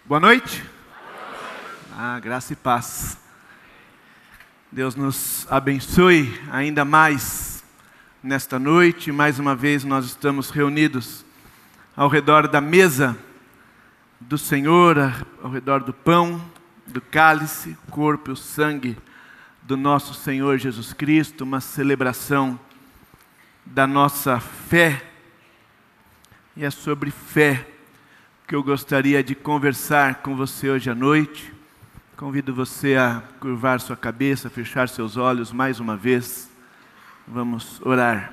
Boa noite. Graça e paz. Deus nos abençoe ainda mais nesta noite. Mais uma vez nós estamos reunidos ao redor da mesa do Senhor, ao redor do pão, do cálice, corpo e o sangue do nosso Senhor Jesus Cristo, uma celebração da nossa fé. E é sobre fé que eu gostaria de conversar com você hoje à noite. Convido você a curvar sua cabeça, fechar seus olhos mais uma vez. Vamos orar.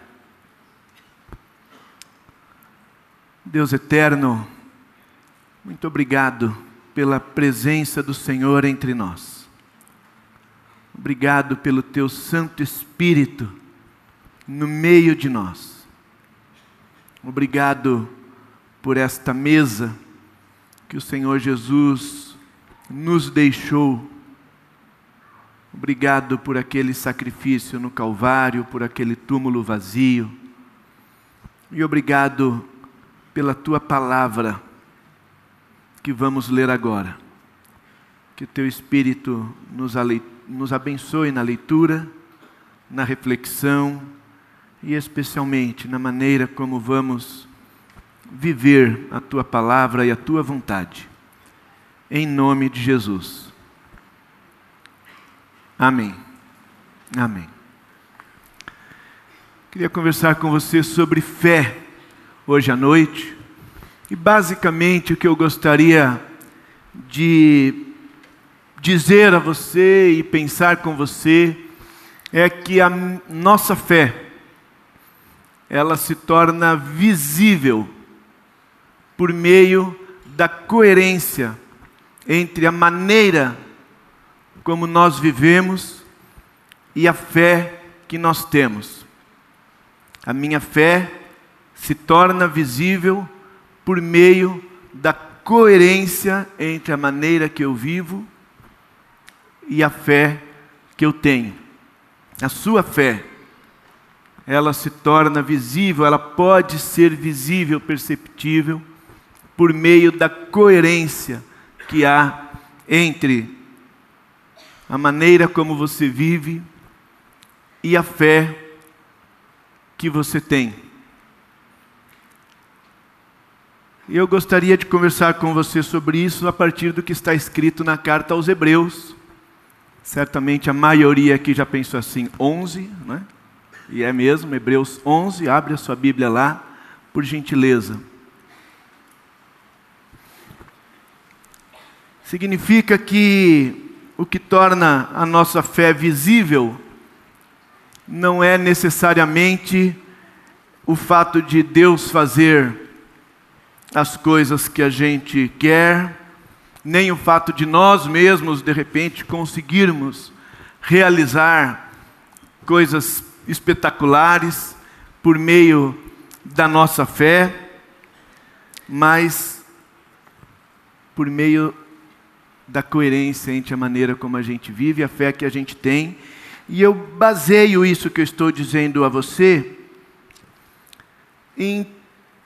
Deus eterno, muito obrigado pela presença do Senhor entre nós. Obrigado pelo Teu Santo Espírito no meio de nós. Obrigado por esta mesa que o Senhor Jesus nos deixou. Obrigado por aquele sacrifício no Calvário, por aquele túmulo vazio. E obrigado pela Tua palavra que vamos ler agora. Que Teu Espírito nos abençoe na leitura, na reflexão e especialmente na maneira como vamos viver a Tua palavra e a Tua vontade. Em nome de Jesus. Amém. Amém. Queria conversar com você sobre fé hoje à noite. E basicamente o que eu gostaria de dizer a você e pensar com você é que a nossa fé, ela se torna visível por meio da coerência entre a maneira como nós vivemos e a fé que nós temos. A minha fé se torna visível por meio da coerência entre a maneira que eu vivo e a fé que eu tenho. A sua fé, ela se torna visível, ela pode ser visível, perceptível, por meio da coerência que há entre a maneira como você vive e a fé que você tem. E eu gostaria de conversar com você sobre isso a partir do que está escrito na carta aos Hebreus. Certamente a maioria aqui já pensou assim, 11, né? E é mesmo, Hebreus 11, abre a sua Bíblia lá, por gentileza. Significa que o que torna a nossa fé visível não é necessariamente o fato de Deus fazer as coisas que a gente quer, nem o fato de nós mesmos, de repente, conseguirmos realizar coisas espetaculares por meio da nossa fé, mas por meio da coerência entre a maneira como a gente vive e a fé que a gente tem. E eu baseio isso que eu estou dizendo a você em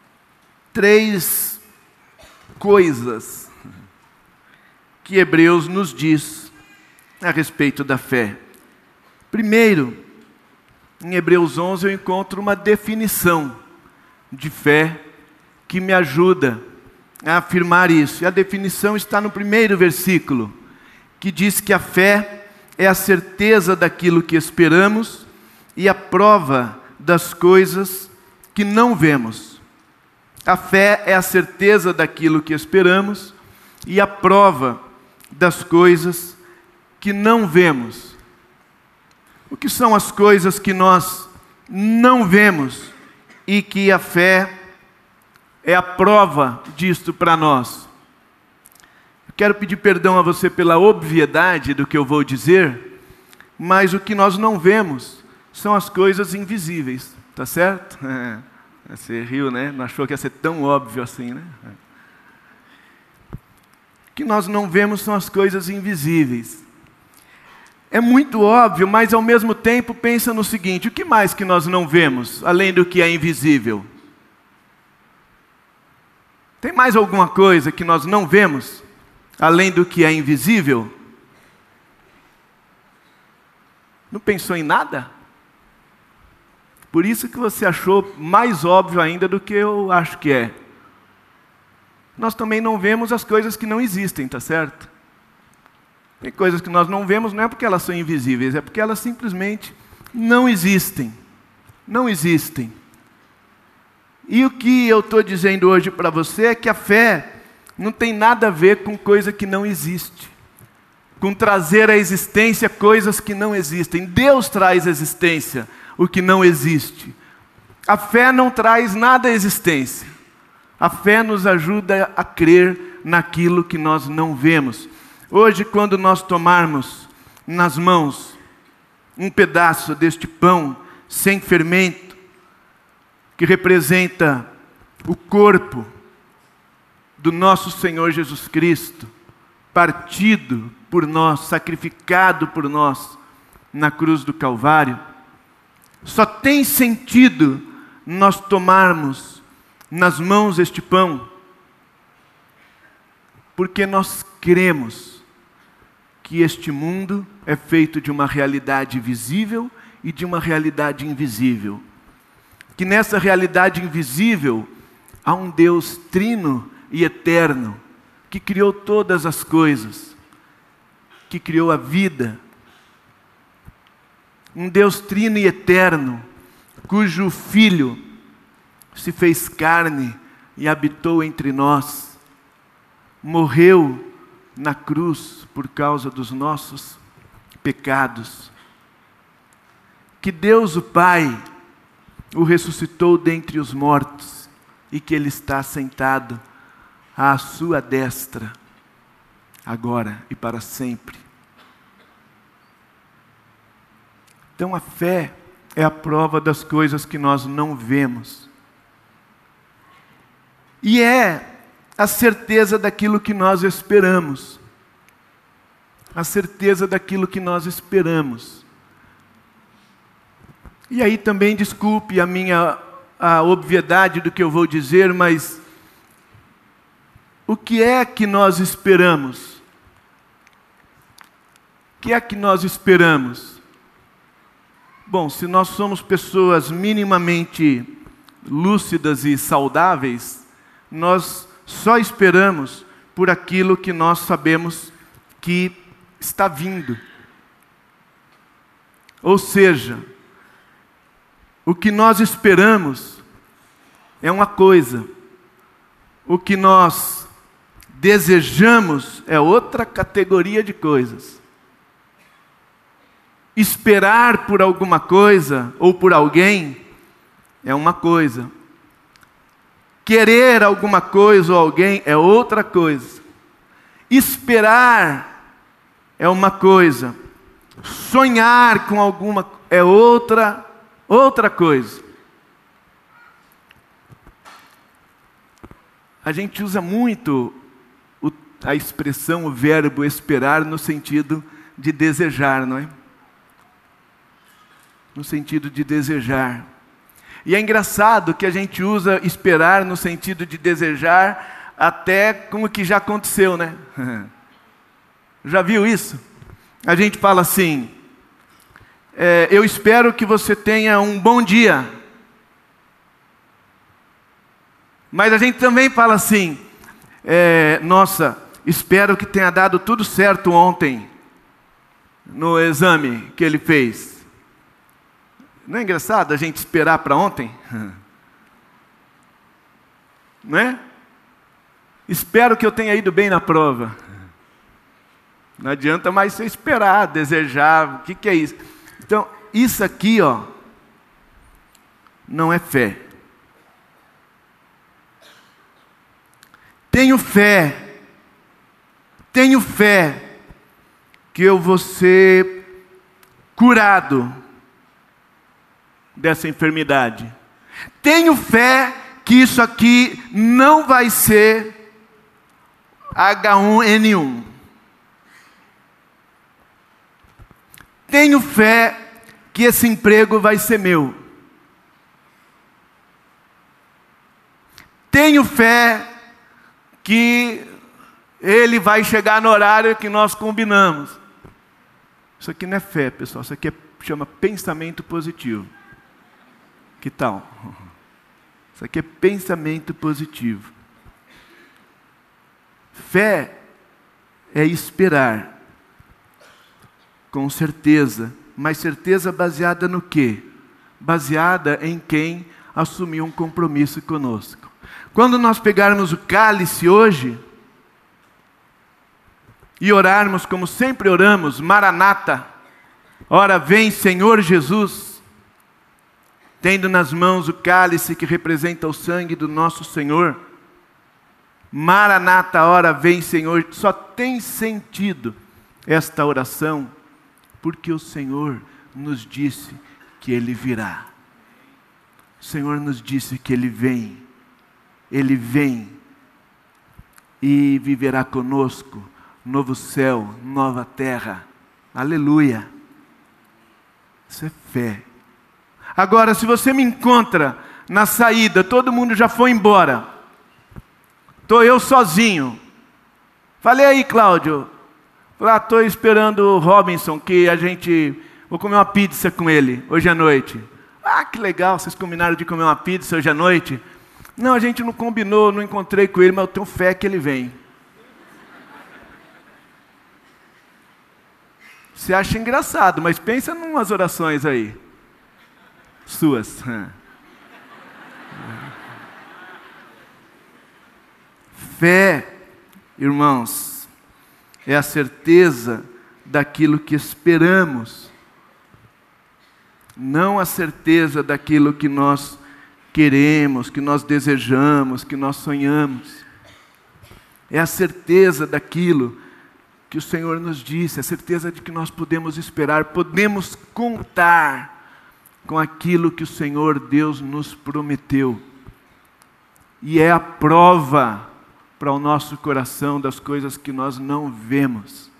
3 coisas que Hebreus nos diz a respeito da fé. Primeiro, em Hebreus 11 eu encontro uma definição de fé que me ajuda a afirmar isso. E a definição está no primeiro versículo, que diz que a fé é a certeza daquilo que esperamos e a prova das coisas que não vemos. A fé é a certeza daquilo que esperamos e a prova das coisas que não vemos. O que são as coisas que nós não vemos e que a fé é a prova disto para nós? Eu quero pedir perdão a você pela obviedade do que eu vou dizer, mas o que nós não vemos são as coisas invisíveis, tá certo? Você riu, né? Não achou que ia ser tão óbvio assim, né? O que nós não vemos são as coisas invisíveis. É muito óbvio, mas ao mesmo tempo pensa no seguinte: o que mais que nós não vemos, além do que é invisível? Tem mais alguma coisa que nós não vemos? além do que é invisível? Não pensou em nada? Por isso que você achou mais óbvio ainda do que eu acho que é. Nós também não vemos as coisas que não existem, tá certo? Tem coisas que nós não vemos, não é porque elas são invisíveis, é porque elas simplesmente não existem. Não existem. E o que eu estou dizendo hoje para você é que a fé não tem nada a ver com coisa que não existe, com trazer à existência coisas que não existem. Deus traz à existência o que não existe. A fé não traz nada à existência. A fé nos ajuda a crer naquilo que nós não vemos. Hoje, quando nós tomarmos nas mãos um pedaço deste pão sem fermento, que representa o corpo do nosso Senhor Jesus Cristo, partido por nós, sacrificado por nós na cruz do Calvário, só tem sentido nós tomarmos nas mãos este pão, porque nós cremos que este mundo é feito de uma realidade visível e de uma realidade invisível. Que nessa realidade invisível há um Deus trino e eterno, que criou todas as coisas, que criou a vida. Um Deus trino e eterno, cujo Filho se fez carne e habitou entre nós, morreu na cruz por causa dos nossos pecados. Que Deus o Pai o ressuscitou dentre os mortos e que Ele está sentado à sua destra, agora e para sempre. Então a fé é a prova das coisas que nós não vemos. E é a certeza daquilo que nós esperamos. A certeza daquilo que nós esperamos. E aí também, desculpe a obviedade do que eu vou dizer, mas o que é que nós esperamos? O que é que nós esperamos? Bom, se nós somos pessoas minimamente lúcidas e saudáveis, nós só esperamos por aquilo que nós sabemos que está vindo. Ou seja, o que nós esperamos é uma coisa, o que nós desejamos é outra categoria de coisas. Esperar por alguma coisa ou por alguém é uma coisa. Querer alguma coisa ou alguém é outra coisa. Esperar é uma coisa. Sonhar com alguma é outra coisa. A gente usa muito a expressão, o verbo esperar no sentido de desejar, não é? No sentido de desejar. E é engraçado que a gente usa esperar no sentido de desejar até com o que já aconteceu, né? Já viu isso? A gente fala assim, eu espero que você tenha um bom dia. Mas a gente também fala assim, nossa, espero que tenha dado tudo certo ontem, no exame que ele fez. Não é engraçado a gente esperar para ontem? Não é? Espero que eu tenha ido bem na prova. Não adianta mais você esperar, desejar, o que é isso? Então, isso aqui, não é fé. Tenho fé que eu vou ser curado dessa enfermidade. Tenho fé que isso aqui não vai ser H1N1. Tenho fé que esse emprego vai ser meu. Tenho fé que Ele vai chegar no horário que nós combinamos. Isso aqui não é fé, pessoal. Isso aqui chama pensamento positivo. Que tal? Isso aqui é pensamento positivo. Fé é esperar, com certeza, mas certeza baseada no quê? Baseada em quem assumiu um compromisso conosco. Quando nós pegarmos o cálice hoje e orarmos como sempre oramos, Maranata, ora vem Senhor Jesus, tendo nas mãos o cálice que representa o sangue do nosso Senhor, Maranata, ora vem Senhor, só tem sentido esta oração, porque o Senhor nos disse que Ele virá. O Senhor nos disse que Ele vem e viverá conosco, novo céu, nova terra, aleluia. Isso é fé. Agora, se você me encontra na saída, todo mundo já foi embora, estou eu sozinho. Falei aí, Cláudio. Estou esperando o Robinson, vou comer uma pizza com ele hoje à noite. Ah, que legal, vocês combinaram de comer uma pizza hoje à noite? Não, a gente não combinou, não encontrei com ele, mas eu tenho fé que ele vem. Você acha engraçado, mas pensa em umas orações aí. Suas. Fé, irmãos, é a certeza daquilo que esperamos, não a certeza daquilo que nós queremos, que nós desejamos, que nós sonhamos. É a certeza daquilo que o Senhor nos disse, a certeza de que nós podemos esperar, podemos contar com aquilo que o Senhor Deus nos prometeu. E é a prova para o nosso coração das coisas que nós não vemos.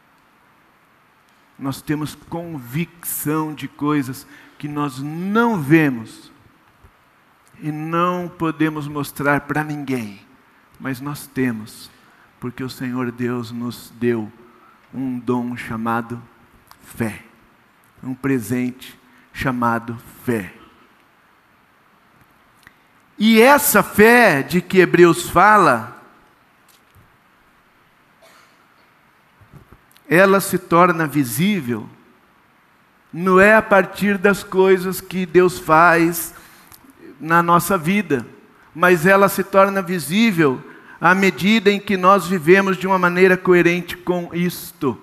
Nós temos convicção de coisas que nós não vemos e não podemos mostrar para ninguém, mas nós temos, porque o Senhor Deus nos deu um dom chamado fé, um presente chamado fé. E essa fé de que Hebreus fala, ela se torna visível, não é a partir das coisas que Deus faz na nossa vida, mas ela se torna visível à medida em que nós vivemos de uma maneira coerente com isto.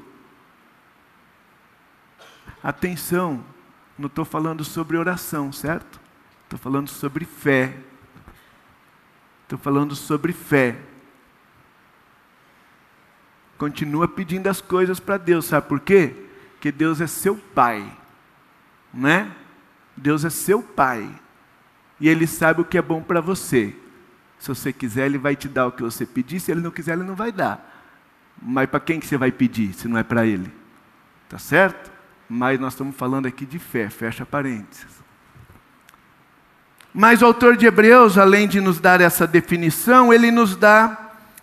Atenção, não estou falando sobre oração, certo? Estou falando sobre fé. Estou falando sobre fé. Continua pedindo as coisas para Deus, sabe por quê? Porque Deus é seu Pai, né? Deus é seu Pai, e Ele sabe o que é bom para você. Se você quiser, Ele vai te dar o que você pedir, se Ele não quiser, Ele não vai dar. Mas para quem que você vai pedir, se não é para Ele? Tá certo? Mas nós estamos falando aqui de fé, fecha parênteses. Mas o autor de Hebreus, além de nos dar essa definição, ele nos dá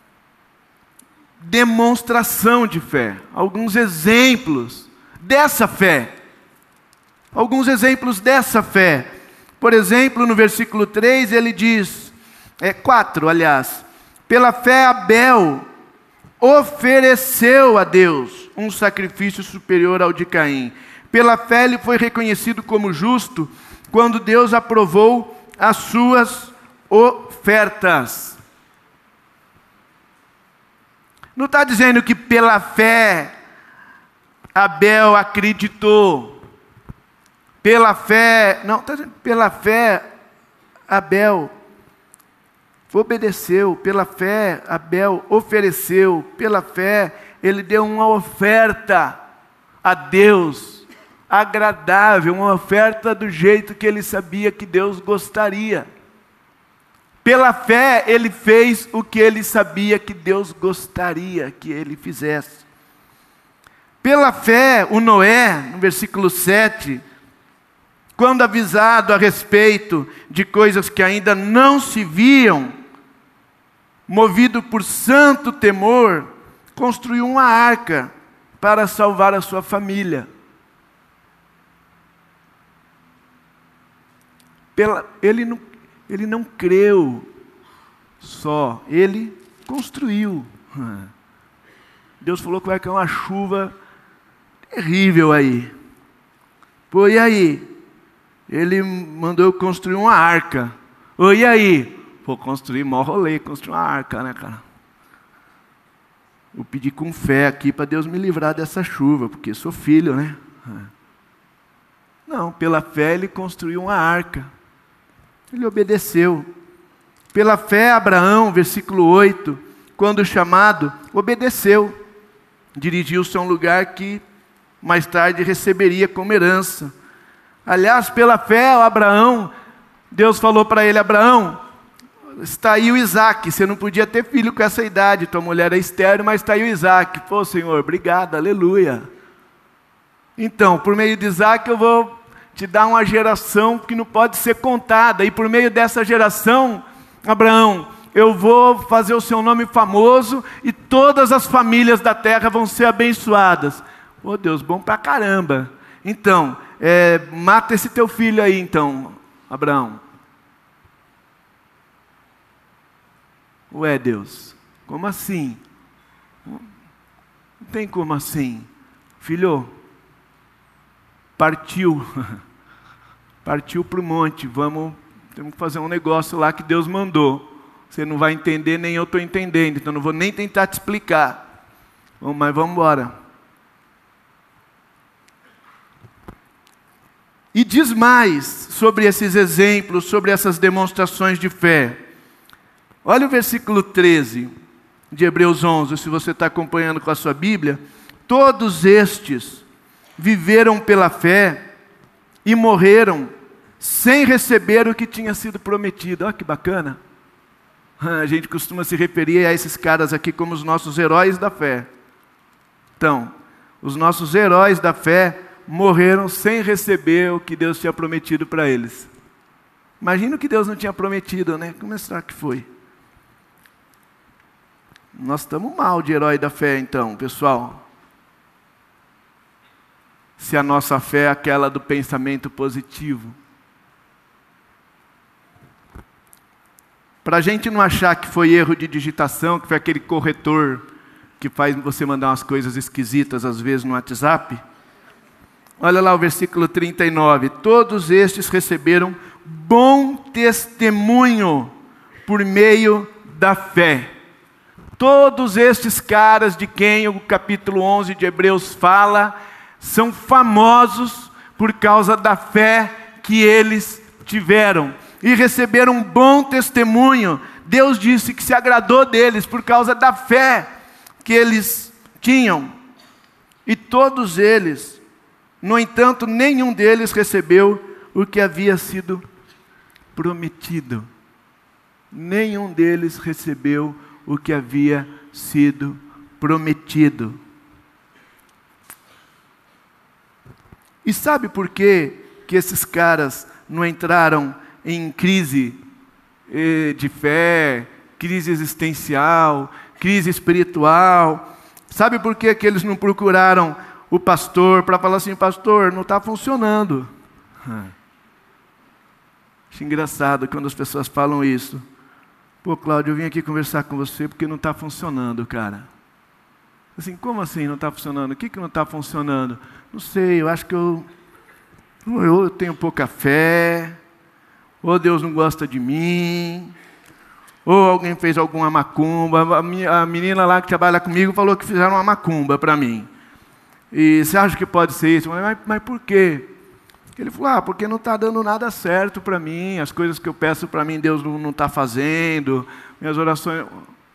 demonstração de fé, alguns exemplos dessa fé. Alguns exemplos dessa fé. Por exemplo, no versículo 3, ele diz, 4, aliás, pela fé Abel ofereceu a Deus um sacrifício superior ao de Caim. Pela fé ele foi reconhecido como justo quando Deus aprovou as suas ofertas. Não está dizendo que pela fé Abel acreditou. Pela fé, não, está dizendo pela fé Abel obedeceu. Pela fé Abel ofereceu. Pela fé ele deu uma oferta a Deus agradável, uma oferta do jeito que ele sabia que Deus gostaria. Pela fé, ele fez o que ele sabia que Deus gostaria que ele fizesse. Pela fé, o Noé, no versículo 7, quando avisado a respeito de coisas que ainda não se viam, movido por santo temor, construiu uma arca para salvar a sua família. Ele não creu só, ele construiu. Deus falou que vai cair uma chuva terrível aí. Pô, e aí? Ele mandou eu construir uma arca. Ô, e aí? Pô, construir, mó rolê, construir uma arca, né, cara? Vou pedir com fé aqui para Deus me livrar dessa chuva, porque sou filho, né? Não, pela fé ele construiu uma arca. Ele obedeceu. Pela fé, Abraão, versículo 8, quando chamado, obedeceu. Dirigiu-se a um lugar que mais tarde receberia como herança. Aliás, pela fé, Abraão, Deus falou para ele: Abraão, está aí o Isaac. Você não podia ter filho com essa idade, tua mulher é estéril, mas está aí o Isaac. Pô, Senhor, obrigado, aleluia. Então, por meio de Isaac eu vou te dar uma geração que não pode ser contada, e por meio dessa geração, Abraão, eu vou fazer o seu nome famoso, e todas as famílias da terra vão ser abençoadas. Oh Deus, bom pra caramba. Então, mata esse teu filho aí então, Abraão. Ué, Deus, como assim? Não tem como assim. Filho, partiu para o monte, temos que fazer um negócio lá que Deus mandou. Você não vai entender, nem eu estou entendendo, então não vou nem tentar te explicar. Mas vamos embora. E diz mais sobre esses exemplos, sobre essas demonstrações de fé. Olha o versículo 13 de Hebreus 11, se você está acompanhando com a sua Bíblia. Todos estes viveram pela fé e morreram sem receber o que tinha sido prometido. Olha que bacana. A gente costuma se referir a esses caras aqui como os nossos heróis da fé. Então, os nossos heróis da fé morreram sem receber o que Deus tinha prometido para eles. Imagina o que Deus não tinha prometido, né? Como será que foi? Nós estamos mal de herói da fé então, pessoal. Se a nossa fé é aquela do pensamento positivo. Para a gente não achar que foi erro de digitação, que foi aquele corretor que faz você mandar umas coisas esquisitas às vezes no WhatsApp. Olha lá o versículo 39. Todos estes receberam bom testemunho por meio da fé. Todos estes caras de quem o capítulo 11 de Hebreus fala, são famosos por causa da fé que eles tiveram. E receberam um bom testemunho. Deus disse que se agradou deles por causa da fé que eles tinham. E todos eles, no entanto, nenhum deles recebeu o que havia sido prometido. Nenhum deles recebeu o que havia sido prometido. E sabe por que esses caras não entraram em crise de fé, crise existencial, crise espiritual? Sabe por que eles não procuraram o pastor para falar assim: pastor, não está funcionando? Acho engraçado quando as pessoas falam isso. Pô, Cláudio, eu vim aqui conversar com você porque não está funcionando, cara. Assim, como assim não está funcionando? O que não está funcionando? Não sei, eu acho que eu tenho pouca fé, ou Deus não gosta de mim, ou alguém fez alguma macumba. A menina lá que trabalha comigo falou que fizeram uma macumba para mim. E você acha que pode ser isso? Mas por quê? Ele falou: porque não está dando nada certo para mim, as coisas que eu peço para mim Deus não está fazendo, minhas orações...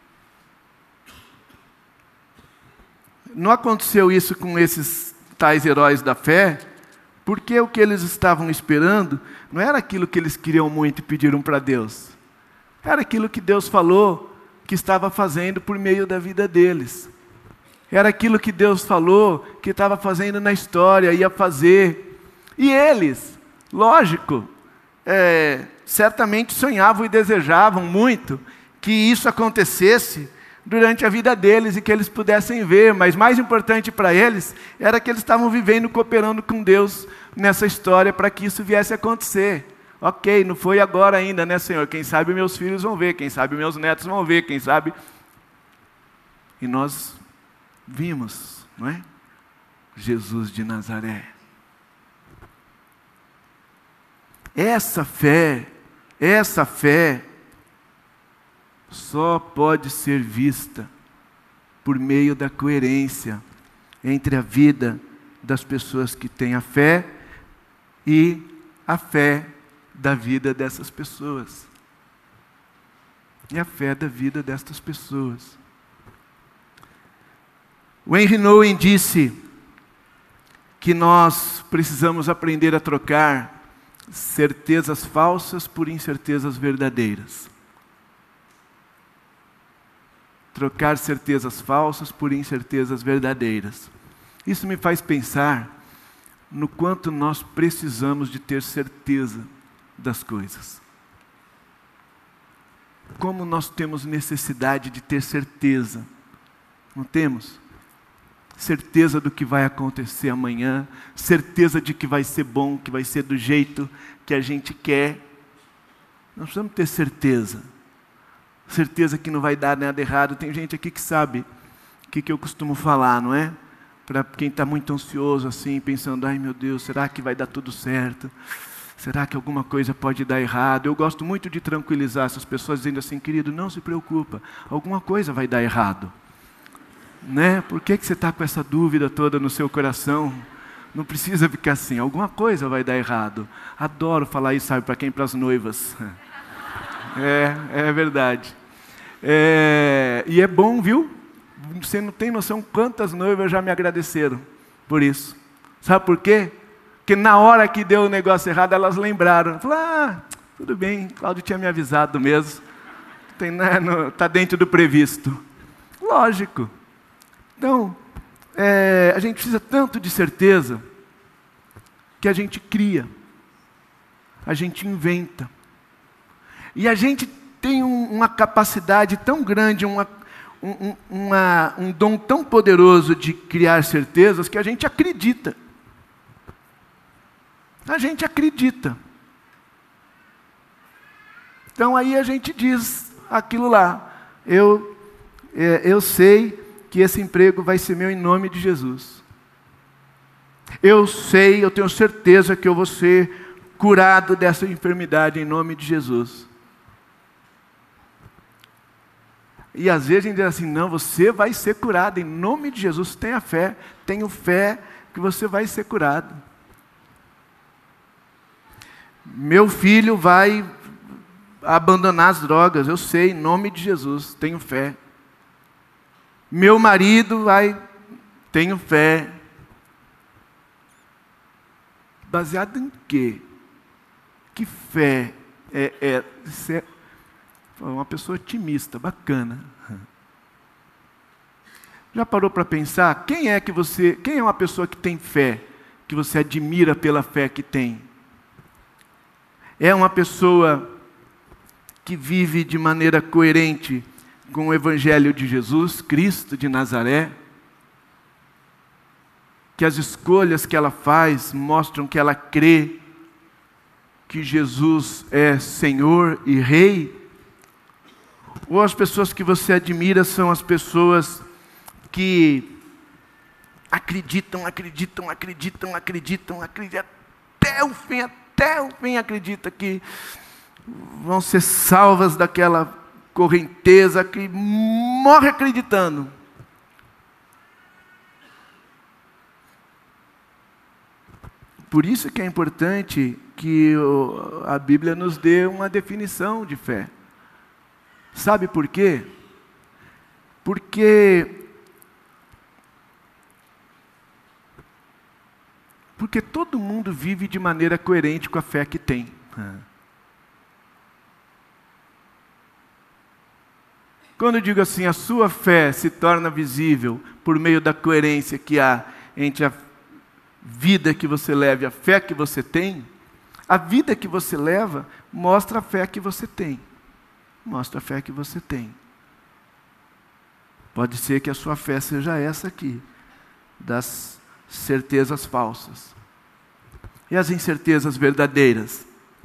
Não aconteceu isso com esses tais heróis da fé, porque o que eles estavam esperando não era aquilo que eles queriam muito e pediram para Deus. Era aquilo que Deus falou que estava fazendo por meio da vida deles. Era aquilo que Deus falou que estava fazendo na história, ia fazer. E eles, lógico, certamente sonhavam e desejavam muito que isso acontecesse durante a vida deles e que eles pudessem ver, mas mais importante para eles era que eles estavam vivendo, cooperando com Deus nessa história para que isso viesse a acontecer. Ok, não foi agora ainda, né, Senhor? Quem sabe meus filhos vão ver, quem sabe meus netos vão ver, quem sabe... E nós vimos, não é? Jesus de Nazaré. Essa fé só pode ser vista por meio da coerência entre a vida das pessoas que têm a fé e a fé da vida dessas pessoas. E a fé da vida destas pessoas. O Henry Nouwen disse que nós precisamos aprender a trocar certezas falsas por incertezas verdadeiras. Trocar certezas falsas por incertezas verdadeiras. Isso me faz pensar no quanto nós precisamos de ter certeza das coisas. Como nós temos necessidade de ter certeza. Não temos? Certeza do que vai acontecer amanhã, certeza de que vai ser bom, que vai ser do jeito que a gente quer. Nós precisamos ter certeza. Certeza que não vai dar nada errado. Tem gente aqui que sabe o que eu costumo falar, não é? Para quem está muito ansioso assim, pensando, ai meu Deus, será que vai dar tudo certo? Será que alguma coisa pode dar errado? Eu gosto muito de tranquilizar essas pessoas dizendo assim, querido, não se preocupa, alguma coisa vai dar errado. Né? Por que você está com essa dúvida toda no seu coração? Não precisa ficar assim, alguma coisa vai dar errado. Adoro falar isso, sabe, para quem? Para as noivas. É verdade. E é bom, viu? Você não tem noção quantas noivas já me agradeceram por isso. Sabe por quê? Porque na hora que deu o negócio errado, elas lembraram. Falaram, tudo bem, Cláudio tinha me avisado mesmo. Está dentro do previsto. Lógico. Então, a gente precisa tanto de certeza que a gente cria, a gente inventa. E a gente tem uma capacidade tão grande, um dom tão poderoso de criar certezas que a gente acredita. A gente acredita. Então aí a gente diz aquilo lá, eu sei que esse emprego vai ser meu em nome de Jesus. Eu tenho certeza que eu vou ser curado dessa enfermidade em nome de Jesus. E às vezes a gente diz assim, não, você vai ser curado em nome de Jesus. Tenha fé, tenho fé que você vai ser curado. Meu filho vai abandonar as drogas, eu sei, em nome de Jesus, tenho fé. Meu marido tenho fé. Baseado em quê? Que fé é uma pessoa otimista, bacana. Já parou para pensar? Quem é uma pessoa que tem fé, que você admira pela fé que tem? É uma pessoa que vive de maneira coerente com o Evangelho de Jesus, Cristo de Nazaré, que as escolhas que ela faz mostram que ela crê que Jesus é Senhor e Rei? Ou as pessoas que você admira são as pessoas que acreditam até o fim acredita que vão ser salvas daquela correnteza, que morre acreditando. Por isso que é importante que a Bíblia nos dê uma definição de fé. Sabe por quê? Porque todo mundo vive de maneira coerente com a fé que tem. Quando eu digo assim, a sua fé se torna visível por meio da coerência que há entre a vida que você leva e a fé que você tem, a vida que você leva mostra a fé que você tem. mostra a fé que você tem. Pode ser que a sua fé seja essa aqui, das certezas falsas. E as incertezas verdadeiras?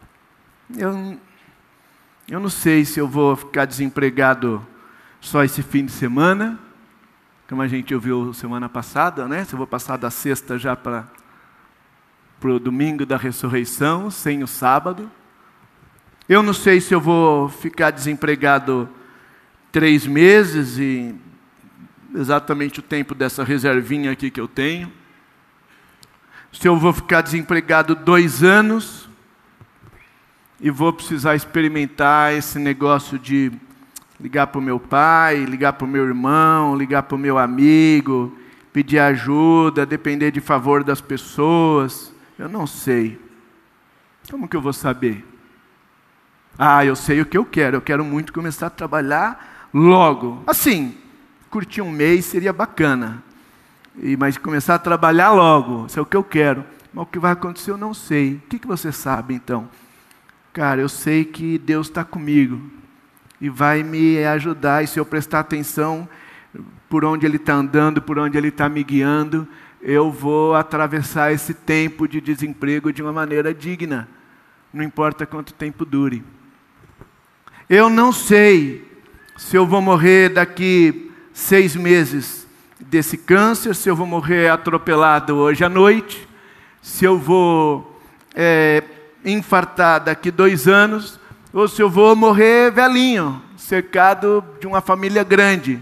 Eu não sei se eu vou ficar desempregado só esse fim de semana, como a gente ouviu semana passada, né? Se eu vou passar da sexta já para o domingo da ressurreição, sem o sábado. Eu não sei se eu vou ficar desempregado 3 meses, e exatamente o tempo dessa reservinha aqui que eu tenho. Se eu vou ficar desempregado 2 anos, e vou precisar experimentar esse negócio de ligar para o meu pai, ligar para o meu irmão, ligar para o meu amigo, pedir ajuda, depender de favor das pessoas. Eu não sei. Como que eu vou saber? Eu sei o que eu quero muito começar a trabalhar logo. Assim, curtir 1 mês seria bacana, mas começar a trabalhar logo, isso é o que eu quero. Mas o que vai acontecer eu não sei. O que você sabe então? Cara, eu sei que Deus está comigo e vai me ajudar, e se eu prestar atenção por onde Ele está andando, por onde Ele está me guiando, eu vou atravessar esse tempo de desemprego de uma maneira digna, não importa quanto tempo dure. Eu não sei se eu vou morrer daqui 6 meses desse câncer, se eu vou morrer atropelado hoje à noite, se eu vou infartar daqui 2 anos, ou se eu vou morrer velhinho, cercado de uma família grande.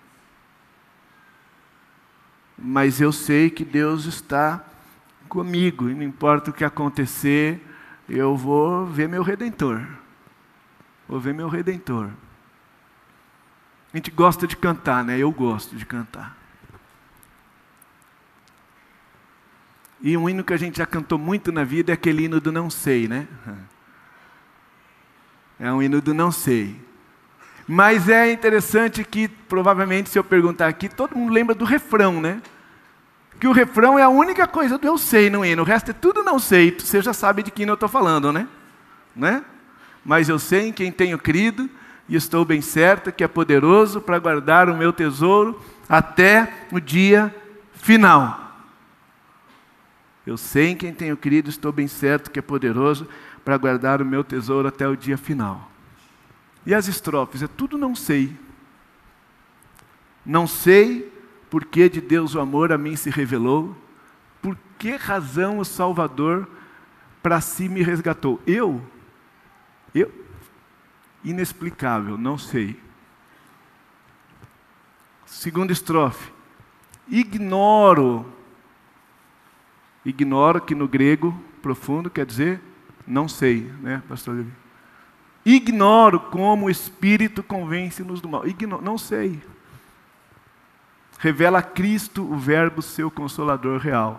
Mas eu sei que Deus está comigo, e não importa o que acontecer, eu vou ver meu Redentor. Vou ver meu Redentor. A gente gosta de cantar, né? Eu gosto de cantar. E um hino que a gente já cantou muito na vida é aquele hino do não sei, né? É um hino do não sei. Mas é interessante que, provavelmente, se eu perguntar aqui, todo mundo lembra do refrão, né? Que o refrão é a única coisa do eu sei no hino. O resto é tudo não sei. Você já sabe de quem eu estou falando, né? Mas eu sei em quem tenho crido, e estou bem certo que é poderoso para guardar o meu tesouro até o dia final. Eu sei em quem tenho crido, estou bem certo que é poderoso para guardar o meu tesouro até o dia final. E as estrofes? É tudo não sei. Não sei por que de Deus o amor a mim se revelou, por que razão o Salvador para si me resgatou. Eu? Inexplicável, não sei. Segunda estrofe. Ignoro que no grego profundo quer dizer não sei, né, pastor Levi? Ignoro como o Espírito convence-nos do mal. Não sei. Revela a Cristo, o Verbo, seu Consolador real.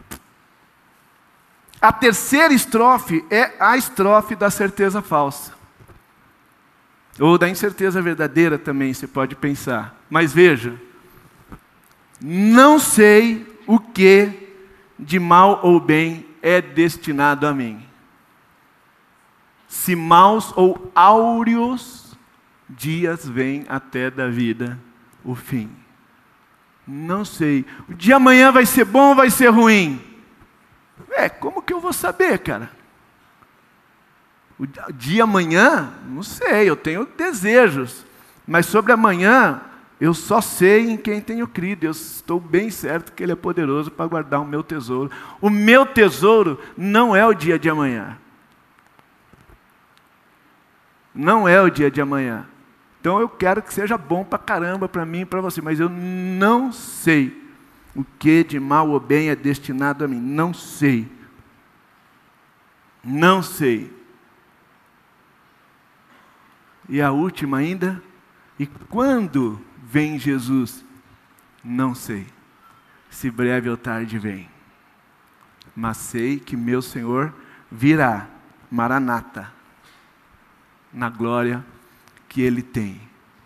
A terceira estrofe é a estrofe da certeza falsa. Ou da incerteza verdadeira também, você pode pensar. Mas veja, não sei o que de mal ou bem é destinado a mim. Se maus ou áureos dias vêm até da vida o fim. Não sei. O dia amanhã vai ser bom ou vai ser ruim? Como que eu vou saber, cara? O dia amanhã, não sei, eu tenho desejos. Mas sobre amanhã, eu só sei em quem tenho crido. Eu estou bem certo que Ele é poderoso para guardar o meu tesouro. O meu tesouro não é o dia de amanhã. Não é o dia de amanhã. Então eu quero que seja bom para caramba para mim e para você. Mas eu não sei o que de mal ou bem é destinado a mim. Não sei. Não sei. E a última ainda. E quando vem Jesus? Não sei. Se breve ou tarde vem. Mas sei que meu Senhor virá. Maranata. Na glória que Ele tem.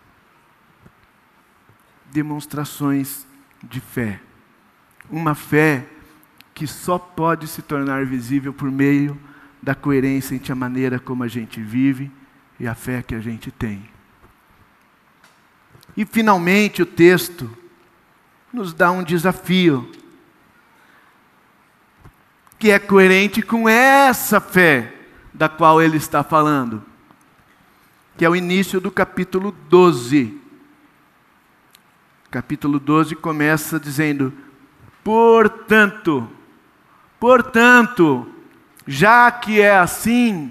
Demonstrações de fé. Uma fé que só pode se tornar visível por meio da coerência entre a maneira como a gente vive e a fé que a gente tem. E finalmente o texto nos dá um desafio, que é coerente com essa fé da qual ele está falando, que é o início do capítulo 12. Capítulo 12 começa dizendo: portanto, já que é assim,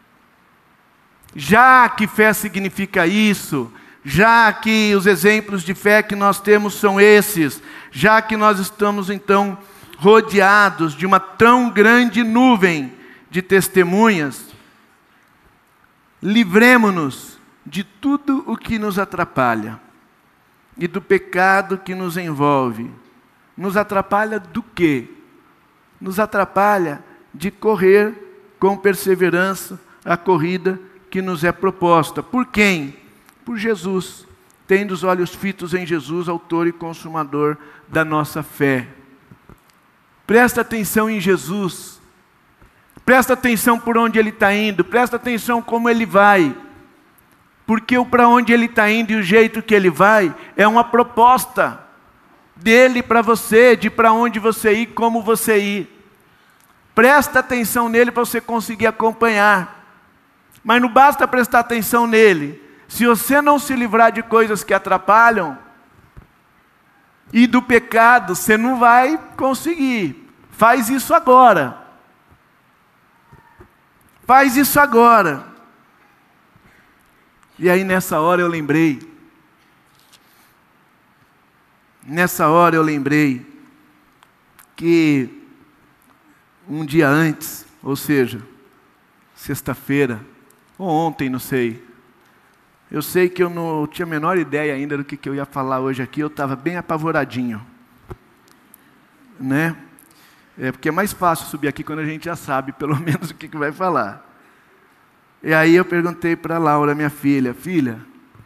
já que fé significa isso, já que os exemplos de fé que nós temos são esses, já que nós estamos então rodeados de uma tão grande nuvem de testemunhas, livremo-nos de tudo o que nos atrapalha e do pecado que nos envolve. Nos atrapalha do quê? Nos atrapalha de correr com perseverança a corrida que nos é proposta. Por quem? Por Jesus, tendo os olhos fitos em Jesus, autor e consumador da nossa fé. Presta atenção em Jesus, presta atenção por onde Ele está indo, presta atenção como Ele vai, porque o para onde Ele está indo e o jeito que Ele vai é uma proposta dele para você, de para onde você ir, como você ir. Presta atenção nele para você conseguir acompanhar, mas não basta prestar atenção nele, se você não se livrar de coisas que atrapalham, e do pecado, você não vai conseguir. Faz isso agora. Faz isso agora. E aí nessa hora eu lembrei. Que um dia antes, ou seja, sexta-feira, ou ontem, não sei. Eu sei que eu não tinha a menor ideia ainda do que eu ia falar hoje aqui, eu estava bem apavoradinho. Né? Porque é mais fácil subir aqui quando a gente já sabe pelo menos o que vai falar. E aí eu perguntei para a Laura, minha filha: filha,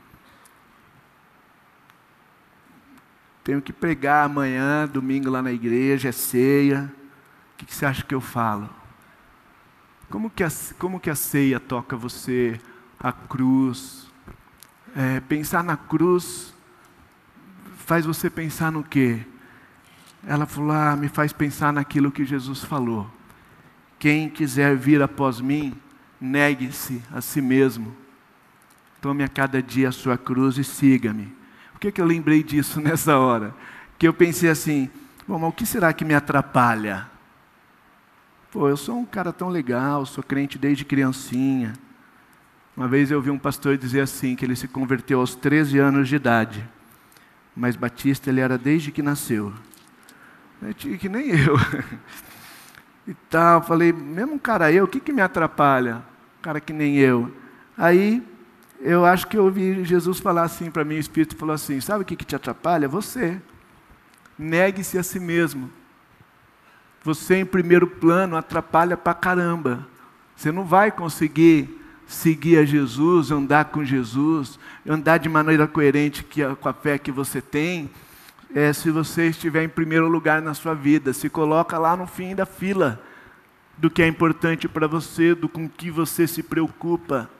tenho que pregar amanhã, domingo lá na igreja, é ceia, o que você acha que eu falo? Como que a ceia toca você, a cruz? Pensar na cruz faz você pensar no quê? Ela falou: me faz pensar naquilo que Jesus falou. Quem quiser vir após mim, negue-se a si mesmo. Tome a cada dia a sua cruz e siga-me. Por que eu lembrei disso nessa hora? Que eu pensei assim: bom, mas o que será que me atrapalha? Eu sou um cara tão legal, sou crente desde criancinha. Uma vez eu vi um pastor dizer assim, que ele se converteu aos 13 anos de idade, mas batista ele era desde que nasceu. Que nem eu. E tal, falei, mesmo um cara o que me atrapalha? Um cara que nem eu. Aí, eu acho que eu ouvi Jesus falar assim para mim, o Espírito falou assim: sabe o que te atrapalha? Você. Negue-se a si mesmo. Você em primeiro plano atrapalha pra caramba. Você não vai conseguir seguir a Jesus, andar com Jesus, andar de maneira coerente com a fé que você tem, se você estiver em primeiro lugar na sua vida. Se coloca lá no fim da fila do que é importante para você, do com que você se preocupa.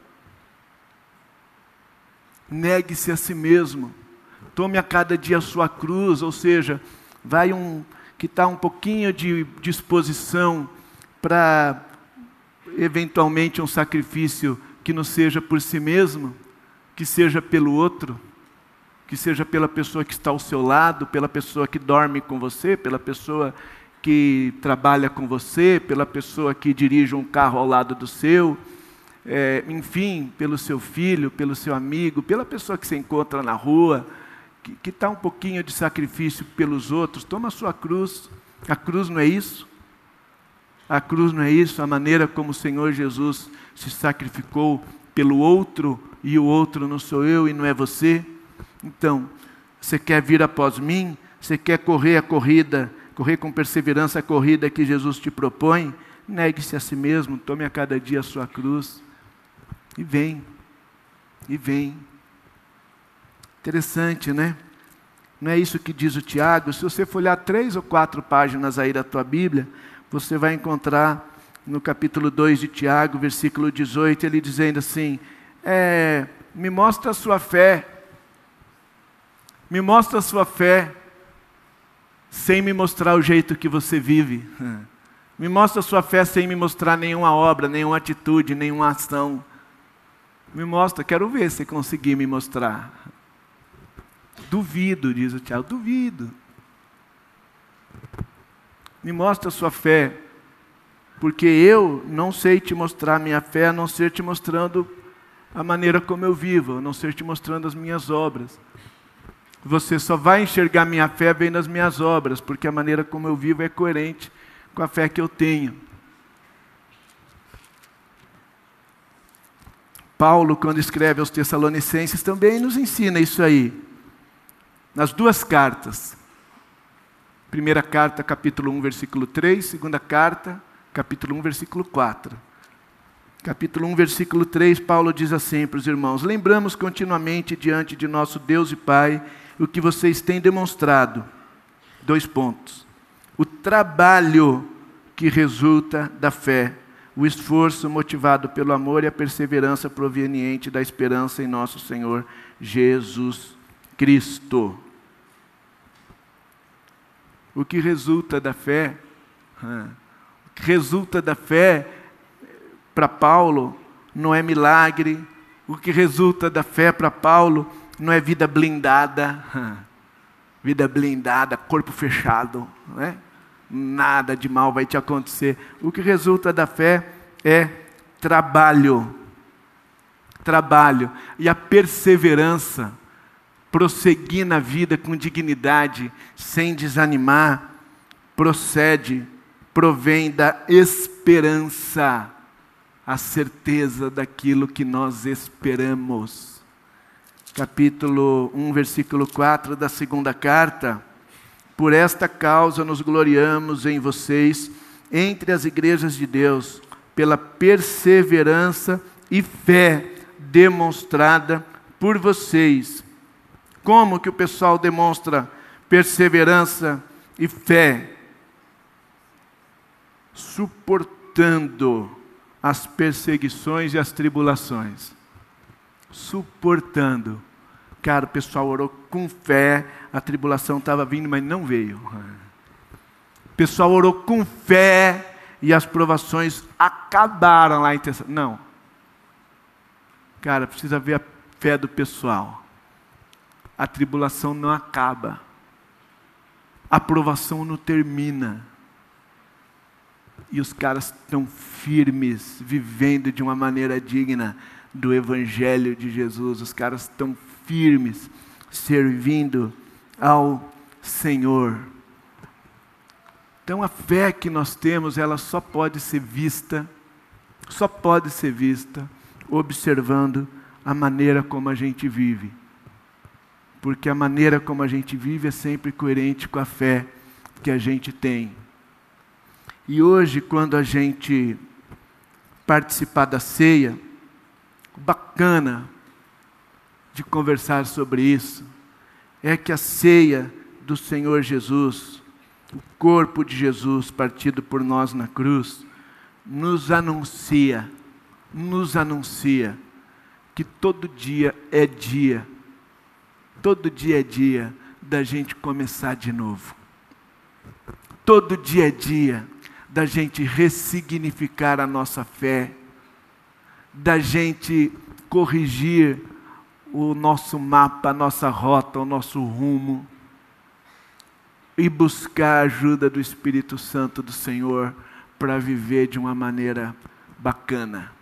Negue-se a si mesmo. Tome a cada dia a sua cruz, ou seja, vai quitar um pouquinho de disposição para eventualmente um sacrifício que não seja por si mesmo, que seja pelo outro, que seja pela pessoa que está ao seu lado, pela pessoa que dorme com você, pela pessoa que trabalha com você, pela pessoa que dirige um carro ao lado do seu, enfim, pelo seu filho, pelo seu amigo, pela pessoa que você encontra na rua, que está um pouquinho de sacrifício pelos outros. Toma a sua cruz. A cruz não é isso? A cruz não é isso? A maneira como o Senhor Jesus se sacrificou pelo outro, e o outro não sou eu e não é você? Então, você quer vir após mim? Você quer correr a corrida, correr com perseverança a corrida que Jesus te propõe? Negue-se a si mesmo, tome a cada dia a sua cruz, e vem, e vem. Interessante, né? Não é isso que diz o Tiago? Se você for olhar 3 ou 4 páginas aí da tua Bíblia, você vai encontrar no capítulo 2 de Tiago, versículo 18, ele dizendo assim: Me mostra a sua fé. Me mostra a sua fé, sem me mostrar o jeito que você vive. Me mostra a sua fé sem me mostrar nenhuma obra, nenhuma atitude, nenhuma ação. Me mostra, quero ver se conseguir me mostrar. Duvido, diz o Tiago, duvido. Me mostra a sua fé, porque eu não sei te mostrar a minha fé, a não ser te mostrando a maneira como eu vivo, a não ser te mostrando as minhas obras. Você só vai enxergar minha fé vendo as minhas obras, porque a maneira como eu vivo é coerente com a fé que eu tenho. Paulo, quando escreve aos Tessalonicenses, também nos ensina isso aí. Nas duas cartas. Primeira carta, capítulo 1, versículo 3. Segunda carta, capítulo 1, versículo 4. Capítulo 1, versículo 3, Paulo diz assim para os irmãos: lembramos continuamente diante de nosso Deus e Pai o que vocês têm demonstrado. 2 pontos. O trabalho que resulta da fé, o esforço motivado pelo amor e a perseverança proveniente da esperança em nosso Senhor Jesus Cristo. O que resulta da fé, para Paulo não é milagre. O que resulta da fé para Paulo não é vida blindada. Vida blindada, corpo fechado, né? Nada de mal vai te acontecer. O que resulta da fé é trabalho. Trabalho. E a perseverança, prosseguir na vida com dignidade, sem desanimar, provém da esperança, a certeza daquilo que nós esperamos. Capítulo 1, versículo 4 da segunda carta: por esta causa nos gloriamos em vocês, entre as igrejas de Deus, pela perseverança e fé demonstrada por vocês. Como que o pessoal demonstra perseverança e fé? Suportando as perseguições e as tribulações. Suportando. Cara, o pessoal orou com fé, a tribulação estava vindo, mas não veio. O pessoal orou com fé e as provações acabaram lá em Tessalônica. Não. Cara, precisa ver a fé do pessoal. A tribulação não acaba. A provação não termina. E os caras estão firmes, vivendo de uma maneira digna do Evangelho de Jesus. Os caras estão firmes, servindo ao Senhor. Então a fé que nós temos, ela só pode ser vista observando a maneira como a gente vive. Porque a maneira como a gente vive é sempre coerente com a fé que a gente tem. E hoje, quando a gente participar da ceia, bacana de conversar sobre isso, é que a ceia do Senhor Jesus, o corpo de Jesus partido por nós na cruz, nos anuncia que todo dia é dia da gente começar de novo. Todo dia é dia da gente ressignificar a nossa fé, da gente corrigir o nosso mapa, a nossa rota, o nosso rumo, e buscar a ajuda do Espírito Santo do Senhor para viver de uma maneira bacana.